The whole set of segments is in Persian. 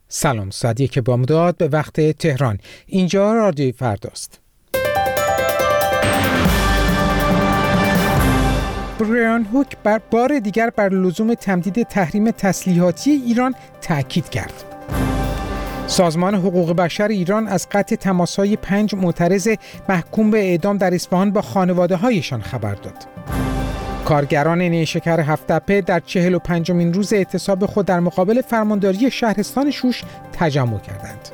سلام، ساعت 1 بامداد به وقت تهران. اینجا رادیوی فرداست. برایان هوک بار دیگر بر لزوم تمدید تحریم تسلیحاتی ایران تأکید کرد. سازمان حقوق بشر ایران از قطع تماس‌های 5 معترض محکوم به اعدام در اصفهان با خانواده‌هایشان خبر داد. کارگران نیشکر هفت‌تپه در 45مین روز اعتصاب خود در مقابل فرمانداری شهرستان شوش تجمع کردند.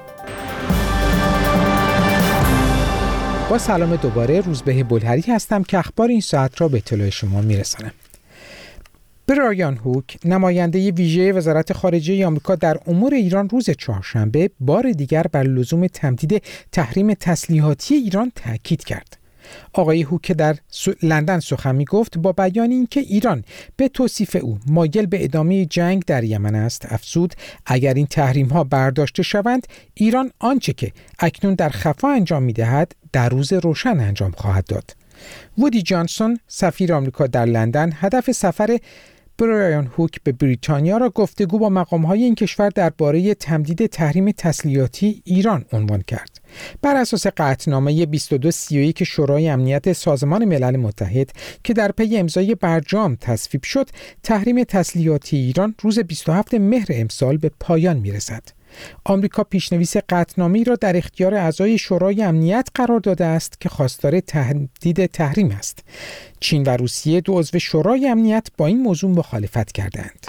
با سلام دوباره، روزبه بلهری هستم که اخبار این ساعت را به اطلاع شما میرسانم. برایان هوک، نماینده ویژه وزارت خارجه آمریکا در امور ایران، روز چهارشنبه بار دیگر بر لزوم تمدید تحریم تسلیحاتی ایران تاکید کرد. آقای هوک در لندن سخن می‌گفت با بیان اینکه ایران به توصیف او مایل به ادامه جنگ در یمن است، افزود اگر این تحریم‌ها برداشته شوند، ایران آنچه که اکنون در خفا انجام می‌دهد در روز روشن انجام خواهد داد. وودی جانسون، سفیر آمریکا در لندن، هدف سفر برایان هوک به بریتانیا را گفتگو با مقام‌های این کشور درباره تمدید تحریم تسلیحاتی ایران عنوان کرد. بر اساس قطعنامه 2231 شورای امنیت سازمان ملل متحد که در پی امضای برجام تصویب شد، تحریم تسلیحاتی ایران روز 27 مهر امسال به پایان می‌رسد. آمریکا پیشنویس قطعنامه‌ای را در اختیار اعضای شورای امنیت قرار داده است که خواستار تمدید تحریم است. چین و روسیه، دو عضو شورای امنیت، با این موضوع مخالفت کردند.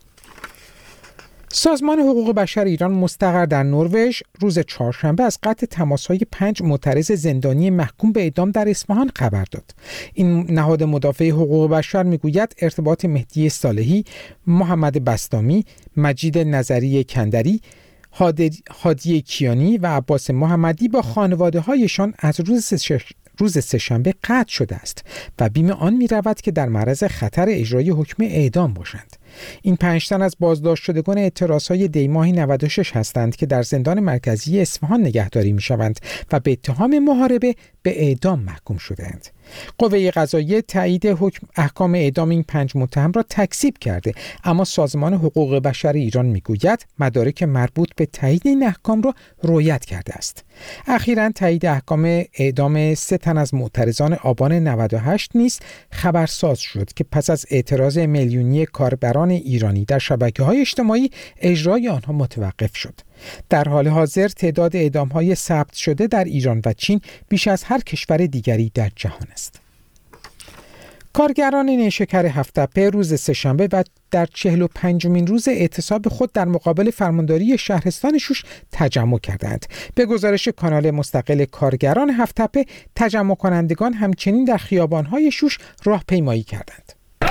سازمان حقوق بشر ایران مستقر در نروژ روز چهارشنبه از قطع تماس‌های 5 معترض زندانی محکوم به اعدام در اصفهان خبر داد. این نهاد مدافع حقوق بشر میگوید ارتباط مهدی صالحی، محمد بسطامی، مجید نظری کندری، هادی کیانی و عباس محمدی با خانواده‌هایشان از روز سه‌شنبه قطع شده است و بیم آن می رود که در معرض خطر اجرای حکم اعدام باشند. این 5 تن از بازداشت شدگان اعتراضهای دی‌ماه 96 هستند که در زندان مرکزی اصفهان نگهداری می شوند و به اتهام محاربه به اعدام محکوم شده‌اند. قوه قضاییه تایید حکم احکام اعدام این 5 متهم را تکذیب کرده، اما سازمان حقوق بشر ایران میگوید مدارک مربوط به تایید این احکام را رعایت کرده است. اخیراً تایید احکام اعدام 3 تن از معترضان آبان 98 نیز خبرساز شد که پس از اعتراض میلیونی کاربران ایرانی در شبکه‌های اجتماعی اجرای آنها متوقف شد. در حال حاضر تعداد اعدام‌های ثبت شده در ایران و چین بیش از هر کشور دیگری در جهان است. کارگران نیشکر هفت‌تپه روز سه‌شنبه و در 45مین روز اعتصاب خود در مقابل فرمانداری شهرستان شوش تجمع کردند. به گزارش کانال مستقل کارگران هفت‌تپه، تجمع کنندگان همچنین در خیابان‌های شوش راهپیمایی کردند.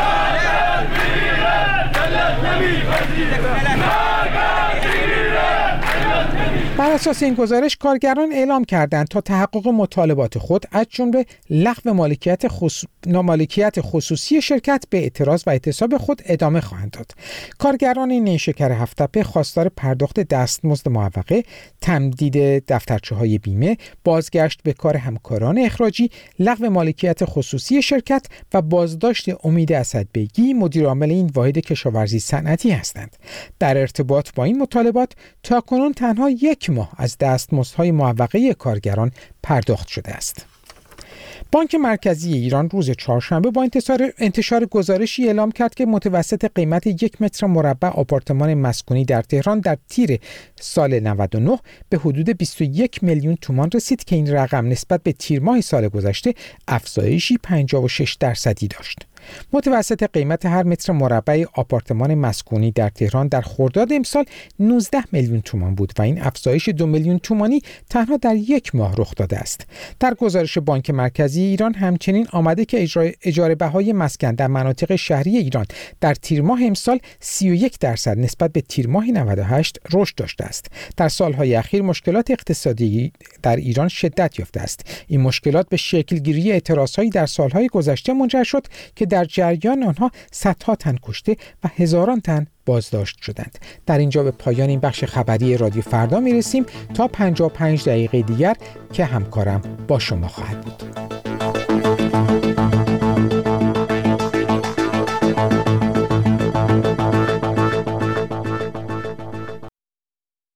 بر اساس این گزارش، کارگران اعلام کردند تا تحقق مطالبات خود از جمله لغو مالکیت خصوصی شرکت به اعتراض و اعتصاب خود ادامه خواهند داد. کارگران نیشکر هفت‌تپه خواستار پرداخت دستمزد معوقه، تمدید دفترچه‌های بیمه، بازگشت به کار همکاران اخراجی، لغو مالکیت خصوصی شرکت و بازداشت امید اسدبیگی، مدیر عامل این واحد کشاورزی صنعتی هستند. در ارتباط با این مطالبات تاکنون تنها 1 ماه از دستمزدهای معوقه کارگران پرداخت شده است. بانک مرکزی ایران روز چهارشنبه با انتشار گزارشی اعلام کرد که متوسط قیمت 1 متر مربع آپارتمان مسکونی در تهران در تیر سال 99 به حدود 21 میلیون تومان رسید که این رقم نسبت به تیر ماه سال گذشته افزایشی 56% داشت. متوسط قیمت هر متر مربع آپارتمان مسکونی در تهران در خرداد امسال 19 میلیون تومان بود و این افزایش 2 میلیون تومانی تنها در 1 ماه رخ داده است. در گزارش بانک مرکزی ایران همچنین آمده که اجاره بهای مسکن در مناطق شهری ایران در تیر ماه امسال 31% نسبت به تیر ماه 98 رشد داشته است. در سالهای اخیر مشکلات اقتصادی در ایران شدت یافته است. این مشکلات به شکلگیری اعتراضهایی در سالهای گذشته منجر شد که در جریان آنها صدها تن کشته و هزاران تن بازداشت شدند. در اینجا به پایان این بخش خبری رادیو فردا میرسیم تا 55 دقیقه دیگر که همکارم با شما خواهد بود.